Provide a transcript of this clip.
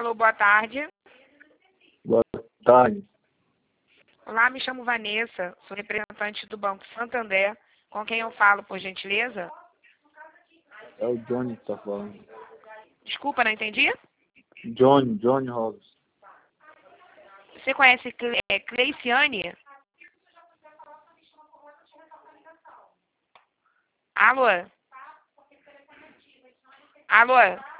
Alô, boa tarde. Boa tarde. Olá, me chamo Vanessa, sou representante do Banco Santander. Com quem eu falo, por gentileza? É o Johnny que tá falando. Desculpa, não entendi? Johnny Robson. Você conhece Cleiciane? Alô? Alô?